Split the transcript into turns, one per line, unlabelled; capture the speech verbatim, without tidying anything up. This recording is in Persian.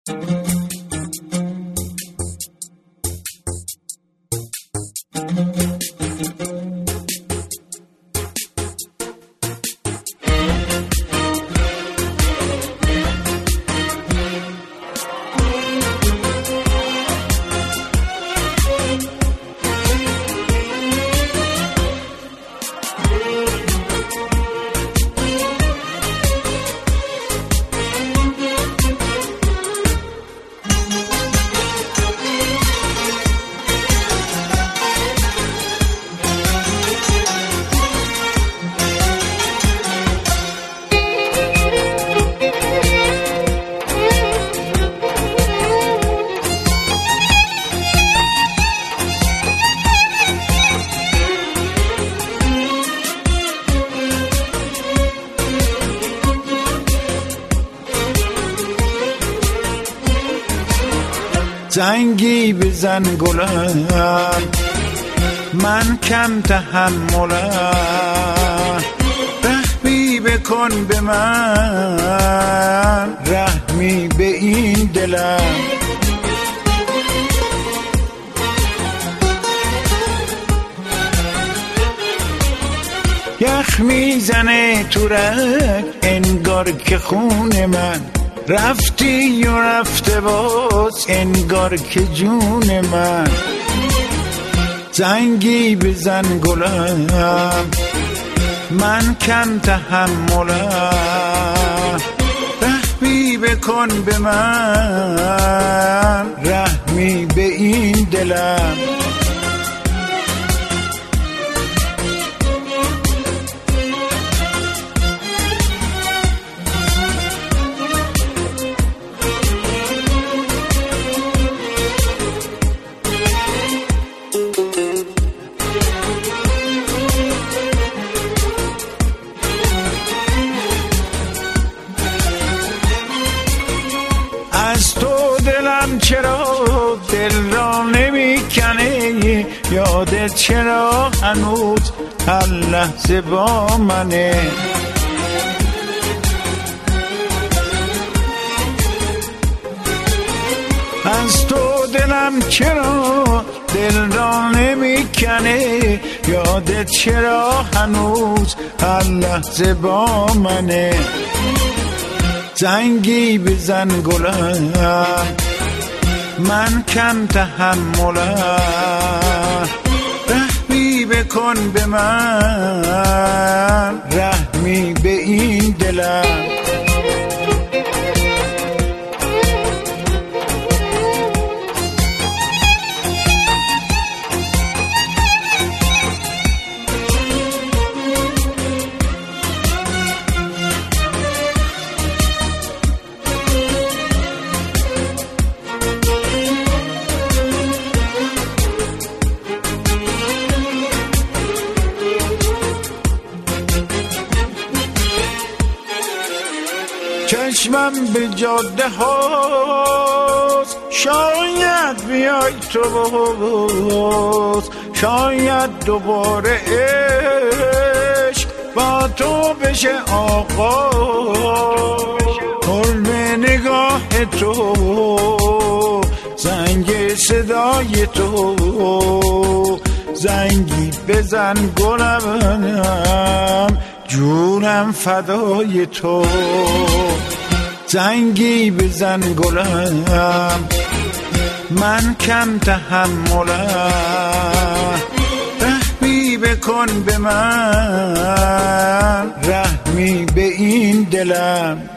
زنگی بزن گلم من کم تحملم، رحمی بکن به من، رحمی به این دلم. یخ میزنه تو رگ انگار که خون من رفتی و رفته باز انگار که جون من. زنگی بزن گلم من کم تحملم، رحمی بکن به من، رحمی به این دلم. از تو دلم چرا دل را نمیکنه، یادت چرا هنوز هر لحظه با منه. از تو دلم چرا دل را نمیکنه، یادت چرا هنوز هر لحظه با منه. زنگی بزن گلم من کم تحملم، رحمی بکن به من، رحمی به این دلم. چشمم به جاده هاست شاید بیای تو باز، شاید دوباره عشق با تو بشه آغاز. قرب نگاه تو زنگ صدای تو، زنگی بزن گلم جونم فدای تو. زنگی بزن گلم من کم تحملم، رحمی بکن به من، رحمی به این دلم.